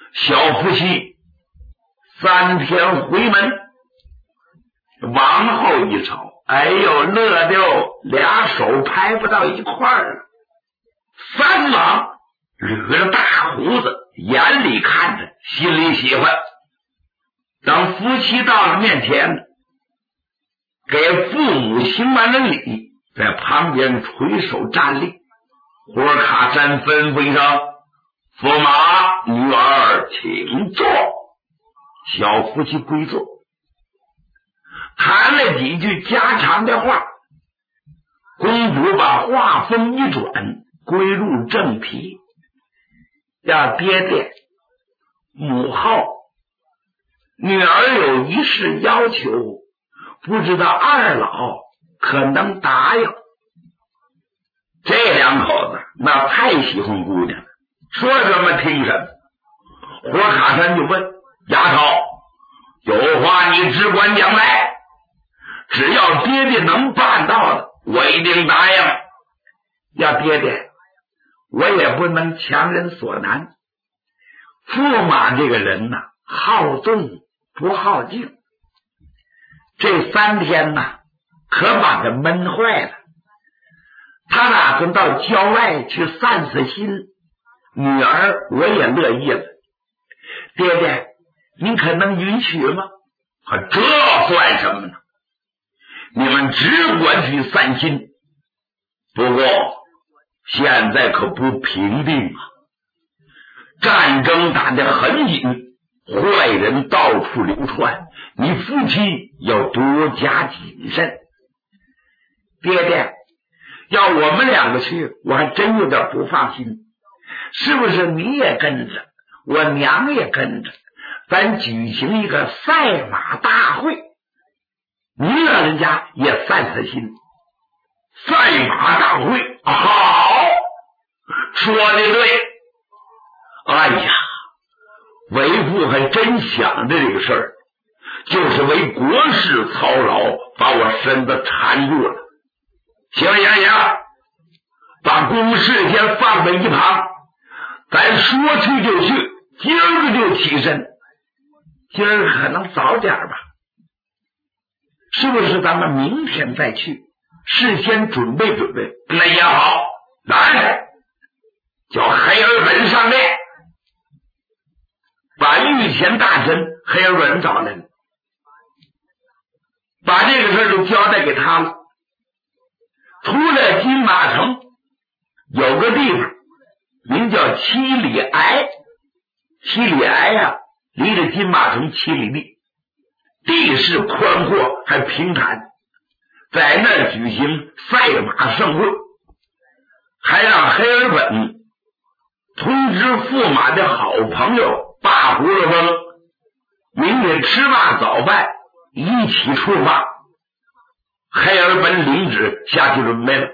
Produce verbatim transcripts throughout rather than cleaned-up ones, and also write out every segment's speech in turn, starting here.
小夫妻三天回门，往后一瞅，哎呦，乐的俩手拍不到一块儿了。三王捋着大胡子，眼里看着，心里喜欢。等夫妻到了面前，给父母行完了礼，在旁边垂手站立。胡尔卡山吩咐一声：“驸马，女儿请坐。”小夫妻归坐，谈了几句家常的话。公主把话锋一转，归入正题：“要爹爹，母后，女儿有一事要求，不知道二老可能答应。”这两口子那太喜欢姑娘了，说什么听什么。胡尔卡山就问：“丫头，有话你只管讲来，只要爹爹能办到的，我一定答应。要爹爹，我也不能强人所难。驸马这个人呐，好纵不好静，这三天呐，可把他闷坏了。他打算到郊外去散散心，女儿我也乐意了。爹爹，您可能允许吗？”“这算什么呢？你们只管去散心。不过现在可不平定啊，战争打得很紧，坏人到处流窜，你夫妻要多加谨慎。”“爹爹，要我们两个去，我还真有点不放心。是不是你也跟着，我娘也跟着，咱举行一个赛马大会，你老人家也散散心。”“赛马大会，好，说的对。哎呀，为父还真想着这个事儿，就是为国事操劳，把我身子缠住了。行行行，把公事先放在一旁，咱说去就去，今儿个就起身。今儿可能早点吧，是不是咱们明天再去？事先准备准备。”“那也好，来，叫黑尔本上殿，把御前大臣黑尔本找来了，把这个事儿就交代给他了。出了金马城，有个地方名叫七里崖，七里崖呀、啊，离着金马城七里地，地势宽阔还平坦，在那儿举行赛马盛会，还让黑尔本通知驸马的好朋友大胡子翁，明天吃罢早饭一起出发。黑尔本领旨下去准备了。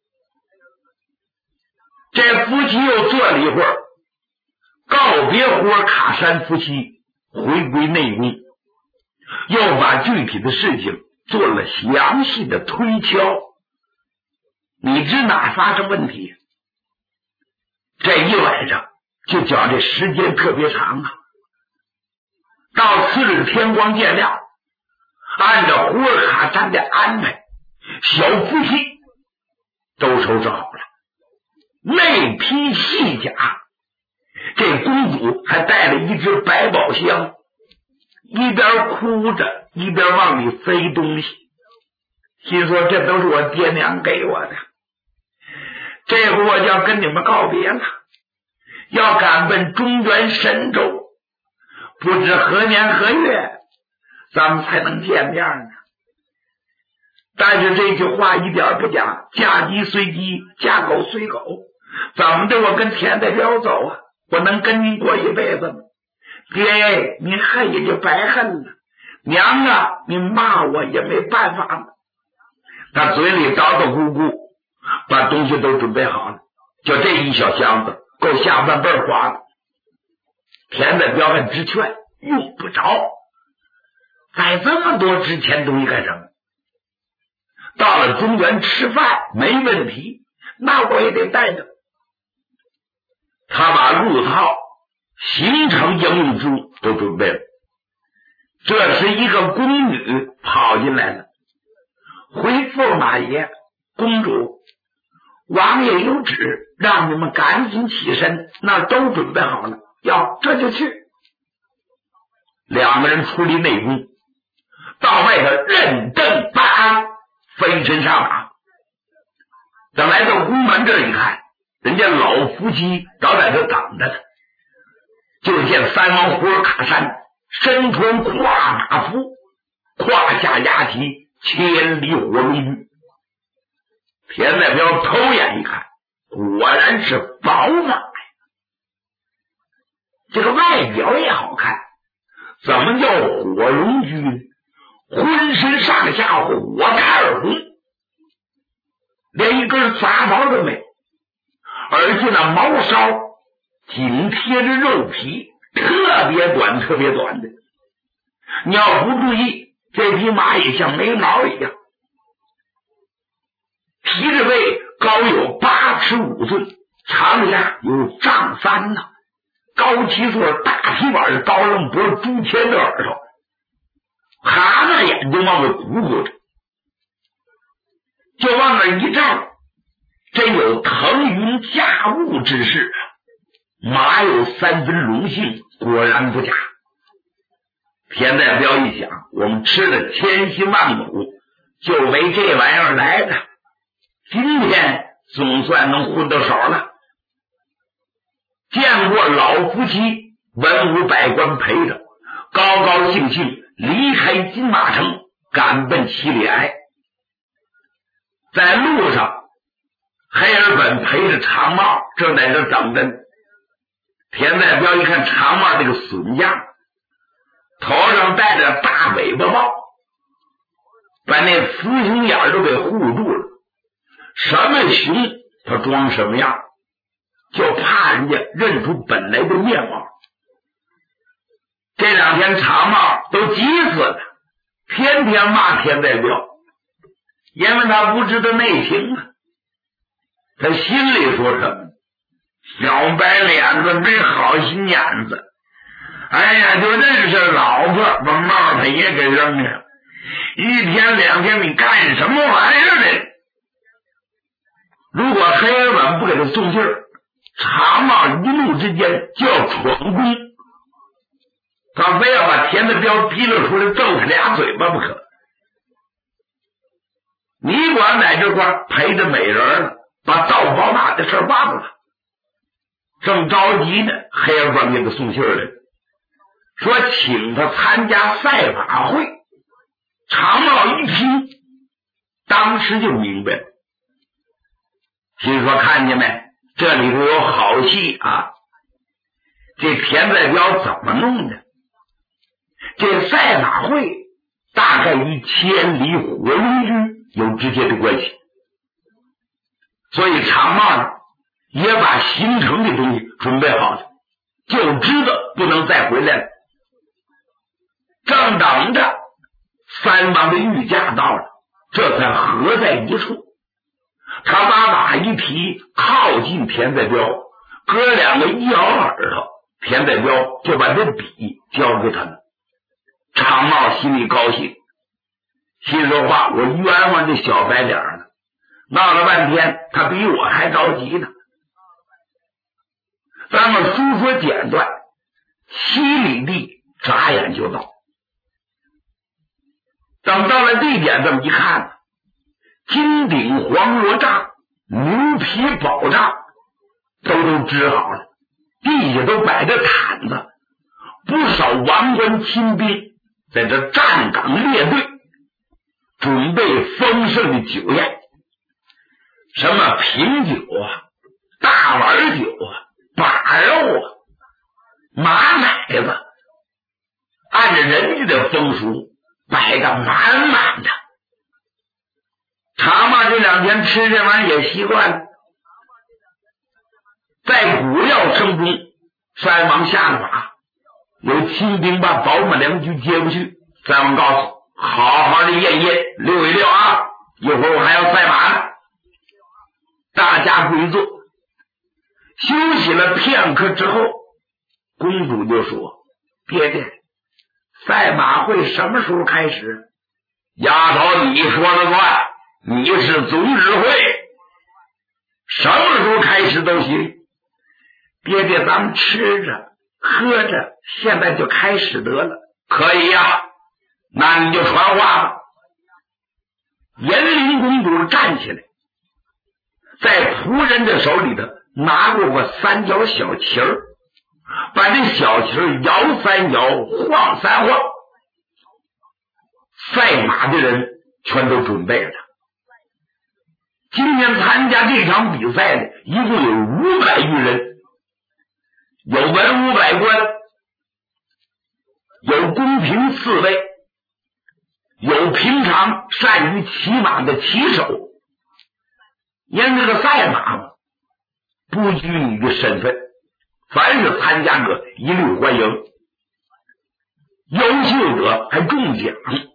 这夫妻又坐了一会儿，告别胡尔卡山夫妻，回归内宫，又把具体的事情做了详细的推敲。你知哪发生问题？这一晚上就讲这时间特别长啊。到次日天光见亮，按照胡尔卡山的安排，小夫妻都收拾好了，内披细甲，这公主还带了一只百宝箱，一边哭着一边往里塞东西，心说这都是我爹娘给我的，这回我就要跟你们告别了，要赶奔中原神州，不知何年何月咱们才能见面呢。但是这句话一点不假，嫁鸡随鸡，嫁狗随狗，怎么的我跟田代表走啊？我能跟您过一辈子吗？爹，您恨也就白恨了，娘啊，您骂我也没办法了。他嘴里叨叨咕咕，把东西都准备好了，就这一小箱子够下半辈花的。田代表很直劝，用不着，带这么多值钱东西干什么？到了中原吃饭没问题，那我也得带着。他把路套行程应用之物都准备了。这时一个宫女跑进来了，回驸马爷，公主，王爷有旨，让你们赶紧起身，那都准备好了，要这就去。两个人处理内宫，到外头认证办案，飞身上马。等来到宫门这一看，人家老夫妻早在这等着呢。就见三王胡卡山身穿跨马服，胯下压骑千里火龙驹。田代彪偷眼一看，果然是宝马呀！这个外表也好看，怎么叫火龙驹呢？浑身上下火盖而红，连一根杂毛都没有，而且那毛梢紧贴着肉皮，特别短特别短的。你要不注意，这匹马也像没毛一样。蹄子背高有八尺五寸，长下有丈三呢，高七座大皮板，高楞脖，朱签的耳朵，蛤蟆眼睛往外鼓鼓着，就往那一站，真有腾云驾雾之势。马有三分龙性，果然不假。田代彪一想，我们吃了千辛万苦，就为这玩意儿来的，今天总算能混到手了。见过老夫妻文武百官陪着，高高兴兴离开金马城，赶奔七里崖。在路上，黑尔本陪着长帽正在这等着。田代彪一看长帽这个损样，头上戴着大尾巴帽，把那雌雄眼都给护住了。什么熊他装什么样，就怕人家认出本来的面貌。这两天长帽都急死了，天天骂田代彪，因为他不知道内情啊。他心里说什么？小白脸子没好心眼子，哎呀，就认识老婆把帽他也给扔了，一天两天你干什么玩意儿呢？如果黑尔本不给他送信儿，长帽一怒之间就要闯宫，他非要把田代彪逼了出来，揍他俩嘴巴不可。你管在这块陪着美人了，把盗宝马的事忘了。正着急呢，黑尔本给他送信来，说请他参加赛马会。长帽一听，当时就明白了，心说看见没，这里头有好戏啊！这田代彪怎么弄的？这赛马会大概与千里火龙驹有直接的关系，所以长帽呢也把行程的东西准备好了，就知道不能再回来了。正等着三王的御驾到了，这才合在一处。他把马一提，靠近田代彪，哥两个一咬耳朵，田代彪就把这笔交给他们。长帽心里高兴，心说话，我冤枉这小白脸了，闹了半天他比我还着急呢。咱们书说简短，七里地眨眼就到。等到了地点，这么一看，金顶黄罗帐、牛皮宝帐都都支好了，地下都摆着毯子，不少王官亲兵在这站岗列队，准备丰盛的酒宴，什么品酒啊、大碗酒啊、把肉啊、马奶子，按照人家的风俗摆得满满的。长帽这两天吃这玩意也习惯了，在古料声中，三王下了马，有亲兵把宝马良驹接过去。三王告诉好好的验验，溜一溜啊，一会儿我还要赛马呢。大家跪坐，休息了片刻之后， 公主就说：“爹爹，赛马会什么时候开始？”丫头，你说了算，你是总指挥，什么时候开始都行。爹爹，咱们吃着喝着，现在就开始得了。可以呀，那你就传话吧。延龄公主站起来，在仆人的手里头拿过个三角小旗儿，把这小旗儿摇三摇，晃三晃。赛马的人全都准备了。今天参加这场比赛的一共有五百余人，有文武百官，有宫廷侍卫，有平常善于骑马的骑手。因这个赛马不拘你的身份，凡是参加者一律欢迎，优秀者还中奖。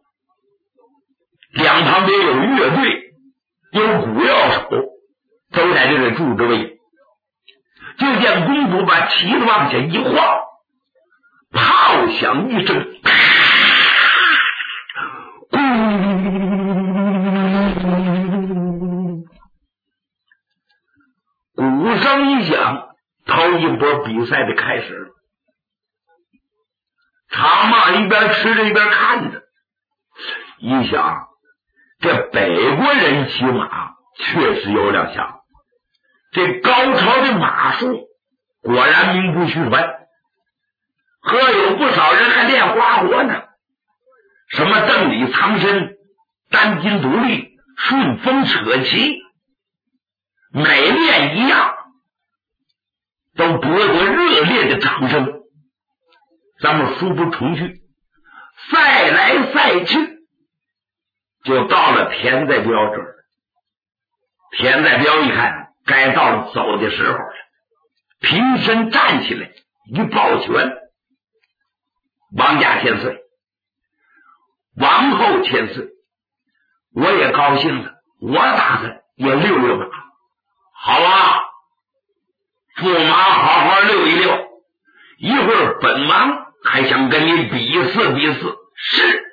两旁边有乐队，有鼓乐手，都在这里住着位。就见公主把旗子往下一晃，炮响一声，鼓声一响，头一波比赛的开始了。长马一边吃着一边看着，一想这北国人骑马确实有两下，这高超的马术果然名不虚传，可有不少人还练花活呢，什么邓里藏身、单筋独立、顺风扯旗，每练一样都博得热烈的掌声。咱们书不重去，赛来赛去，就到了田在彪这儿。田在彪一看该到了走的时候了，平身站起来一抱拳：“王家千岁，王后千岁，我也高兴了，我打算也溜溜马。”“好啊，驸马好好溜一溜，一会儿本王还想跟你比试比试。”“是。”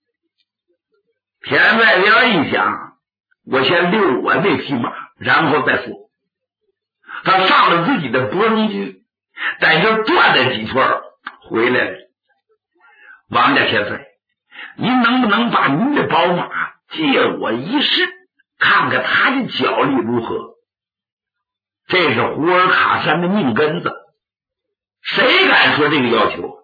田在彪一想，我先溜我那匹马，然后再说。他上了自己的博龙驹，在这转了几圈回来了。“王家千岁，您能不能把您的宝马借我一试，看看他的脚力如何？”这是胡尔卡山的命根子，谁敢说这个要求？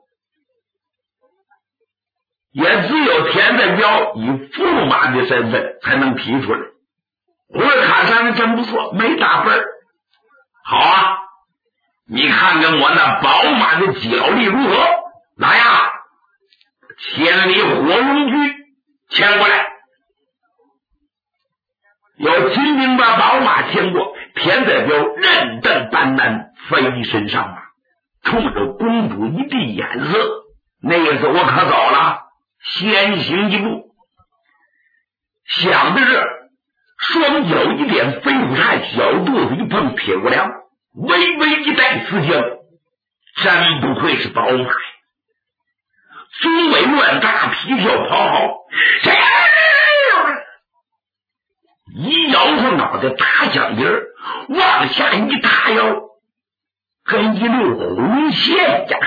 也只有田在彪以驸马的身份才能提出来。胡尔卡山真不错，没打分。好啊，你看看我那宝马的脚力如何？来呀，千里火龙驹牵过来。有秦兵把宝马牵过，田在彪认瞪单单飞身上马，冲着公主一递眼色，那意思我可走了，先行一步。想的是双脚一点飞虎叉，小肚子一碰铁骨梁，微微一带刺将，真不愧是宝马呀！鬃尾乱大，皮跳跑好，一摇上脑袋，打响铃儿，往下一塌腰，跟一溜红线一样，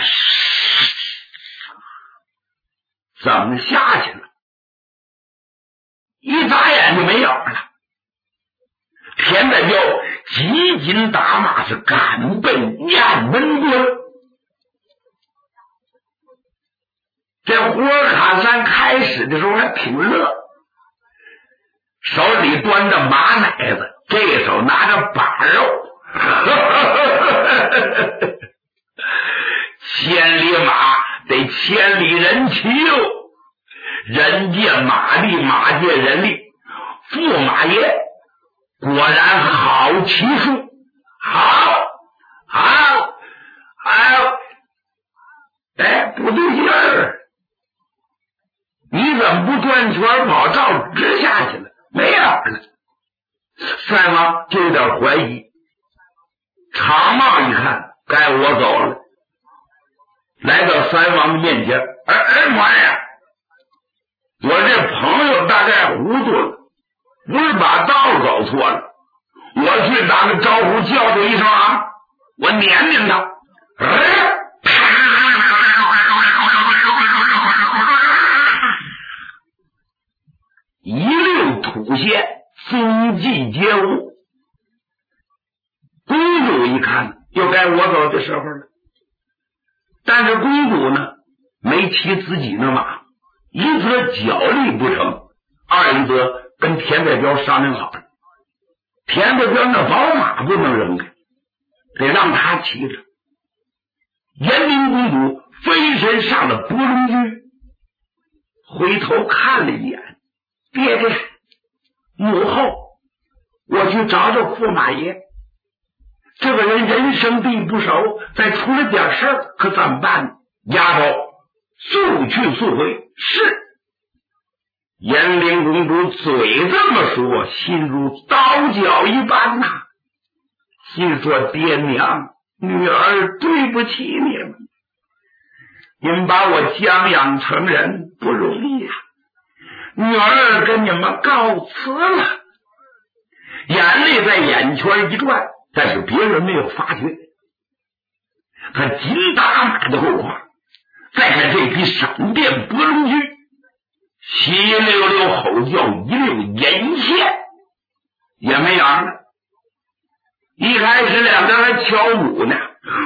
怎么下去了？一眨眼就没影了。田在彪急紧打马，是赶奔雁门关。这胡尔卡山开始的时候还挺乐，手里端着马奶子，这手拿着把肉，千里马得千里人骑哟，人见马力，马见人力。驸马爷果然好骑术，好，好，好，哎，不对劲儿，你怎么不转圈跑，照直下去了？没影了。赛马就有点怀疑，长帽一看，该我走了。 来到三王的面前，哎哎妈呀，我这朋友大概糊涂了，不是把道走错了，我去打个招呼叫他一声啊，我撵撵他，哎，一溜吐血，踪迹皆无。公主一看，又该我走的时候了。但是公主呢，没骑自己的马，一则脚力不成，二一则跟田代彪商量好了，田代彪那宝马不能扔开，得让他骑着。延陵公主飞身上了博龙驹，回头看了一眼，爹爹母后，我去找找驸马爷。这个人人生地不熟，再出了点事儿，可怎么办呢？丫头，速去速回。是。延陵公主嘴这么说，心如刀绞一般呐、啊。心说：爹娘，女儿对不起你们，你们把我将养成人不容易啊！女儿跟你们告辞了。眼泪在眼圈一转，但是别人没有发觉。他紧打马的后话，再看这匹闪电博龙驹，稀溜溜吼叫，一溜引线也没扬了。一开始两个还敲鼓呢，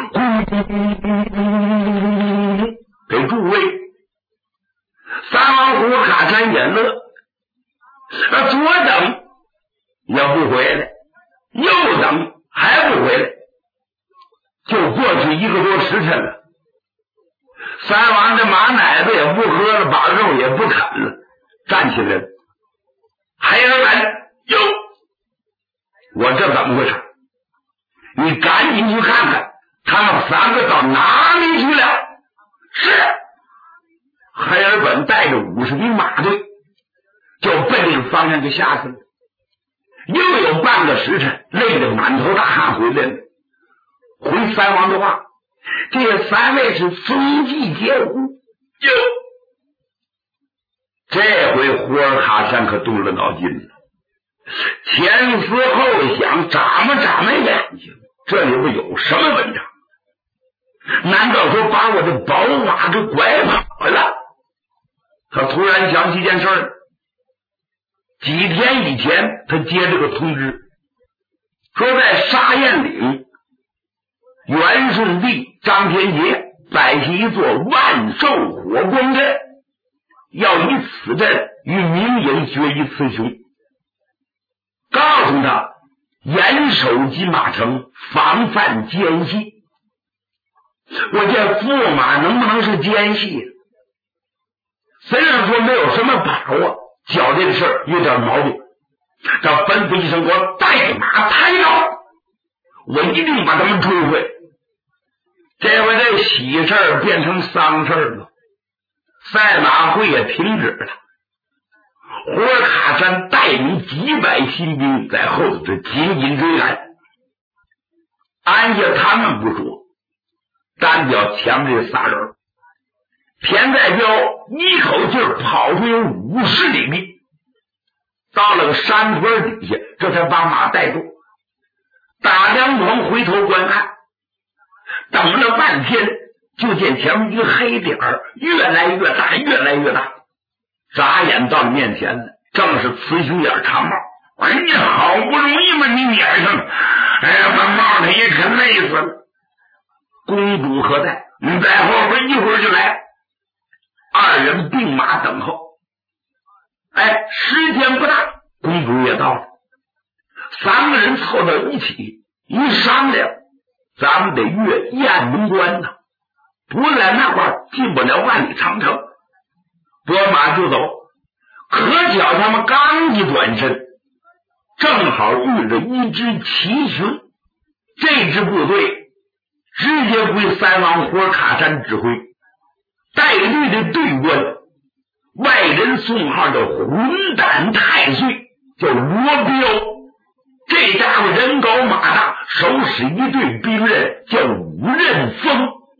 给诸位三王虎卡山也乐，他左等也不回来，右等还不回来，就过去一个多时辰了。三王这马奶子也不喝了，把肉也不啃了，站起来了。孩儿们，哟，我这怎么回事？你赶紧去看看，他们三个到哪里去了？是。海尔本带着五十匹马队，就奔这个方向就下去了。又有半个时辰，累得满头大汗回来了。回三王的话，这三位是踪迹皆无。哟，这回胡尔卡山可动了脑筋了，前思后想，眨巴眨巴眼睛，这里边有什么文章？难道说把我的宝马给拐跑了？他突然想起一件事，几天以前他接这个通知，说在沙堰岭元顺帝张天杰摆起一座万寿火光阵，要以此阵与明营决一雌雄，告诉他严守金马城，防范奸细。我这驸马能不能是奸细？虽然说没有什么把握，觉得这事儿有点毛病，他吩咐一声，给我带马抬刀，我一定把他们追回。这回这喜事儿变成丧事了，赛马会也停止了。胡尔卡山带领几百新兵在后头这紧紧追赶，按下他们不说，单脚前面这仨人，田代彪一口气跑出有五十里地，到了个山坡底下，这才把马带住，打两棚回头观看，等了半天，就见前面一个黑点儿越来越大，越来越大，眨眼到面前了，正是雌雄眼长帽。哎呀，好不容易把你撵上了，哎呀，把帽子也可累死了。公主何在？你在后边，一会儿就来。二人并马等候。哎，时间不大，公主也到了。三个人凑到一起，一商量，咱们得越雁门关呐，不在那块儿进不了万里长城。拨马就走，可巧他们刚一转身，正好遇着一支奇雄，这支部队直接归三王胡尔卡山指挥，带队的队官外人送号的混蛋太岁叫罗彪，这家伙人高马大，手使一队兵刃叫五刃锋，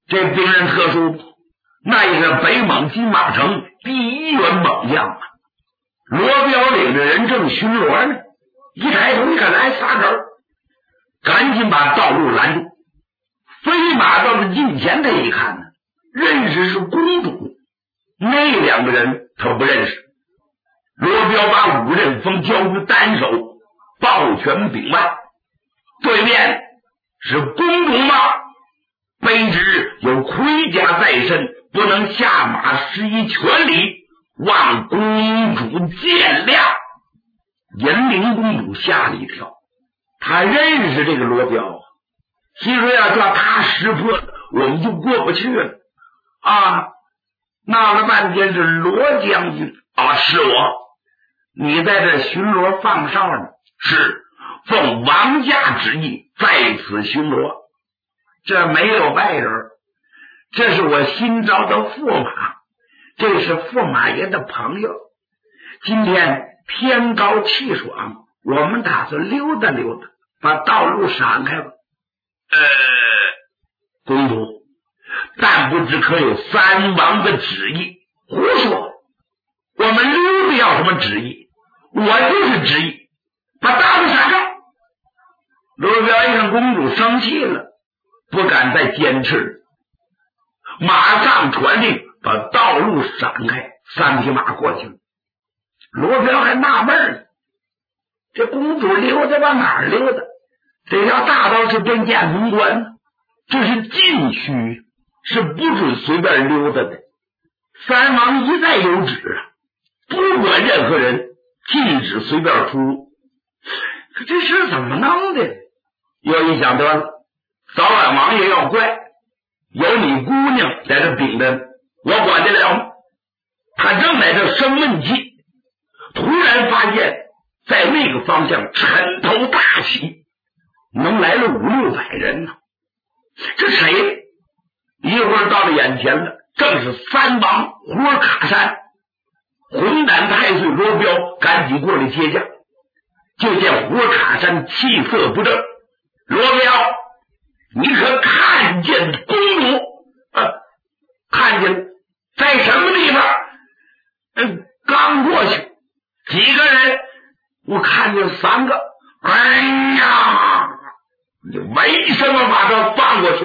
这兵人特殊，那也是北蒙金马城第一员猛将啊。罗彪领着人正巡逻呢，一抬头一看来仨人，赶紧把道路拦住。飞马到了近前，他一看呢，认识是公主，那两个人他不认识。罗彪把五刃锋交于单手，抱拳禀问：对面是公主吗？卑职有盔甲在身，不能下马施以权礼，望公主见谅。银铃公主吓了一跳，她认识这个罗彪，心说要叫他识破，我们就过不去了啊！闹了半天是罗将军啊，是我。你在这巡逻放哨呢？是，奉王家旨意在此巡逻。这没有外人，这是我新招的驸马，这是驸马爷的朋友。今天天高气爽，我们打算溜达溜达，把道路闪开吧。呃，公主，但不知可有三王的旨意？胡说！我们溜达要什么旨意？我就是旨意，把大路闪开。罗彪一看公主生气了，不敢再坚持，马上传令把道路闪开，三匹马过去了。罗彪还纳闷呢，这公主溜达往哪儿溜达？这条大道是奔剑门关呢，这是禁区，是不准随便溜达的。三王一再有旨啊，不管任何人，禁止随便出入。可这事怎么弄的？又一想得了，早晚王爷要怪，有你姑娘在这顶着，我管得了吗？他正在这生闷气，突然发现在那个方向尘头大起，能来了五六百人呢。这谁？一会儿到了眼前了，正是三王胡尔卡山。混胆太岁罗彪赶紧过来接驾，就见胡尔卡山气色不正。罗彪，你可看见公主？呃，看见了，在什么地方？嗯，刚过去，几个人？我看见三个。哎呀，你为什么把他放过去？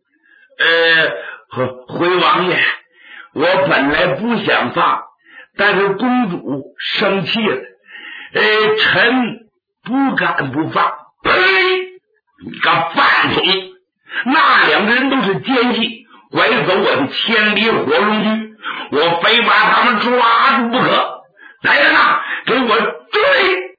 呃，回王爷，我本来不想放，但是公主生气了，呃，臣不敢不放。呸！你个饭桶！那两个人都是奸细，拐走我的千里火龙驹，我非把他们抓住不可。